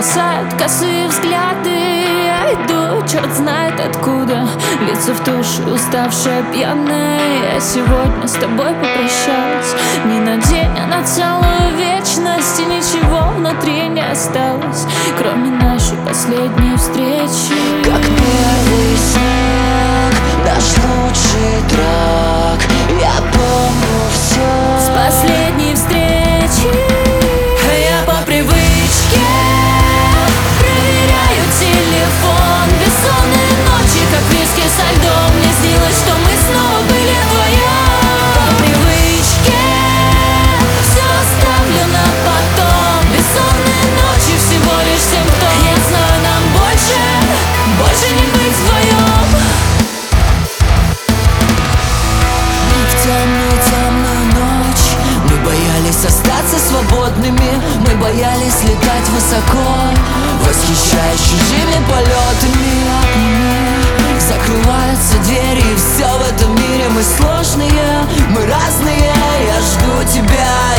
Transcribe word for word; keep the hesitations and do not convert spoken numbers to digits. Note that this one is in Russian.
бросают косые взгляды. Я иду, черт знает откуда, лица в туши, уставшая, пьяная. Я сегодня с тобой попрощалась не на день, а на целую вечность. И ничего внутри не осталось, кроме нашей последней встречи. Как первый снег, наш лучший трак, я помню все с последней встречи. Я по привычке проверяю телефон. Бессонные ночи, как виски со льдом. Мне снилось, что мы снова были вдвоем. По привычке все оставлю на потом. Бессонные ночи всего лишь симптом. Я знаю, нам больше, больше не быть вдвоем. В темную-темную ночь мы боялись остаться свободными, мы боялись летать высоко, восхищаясь чужими полетами. Закрываются двери, и все в этом мире мы сложные, мы разные. Я жду тебя,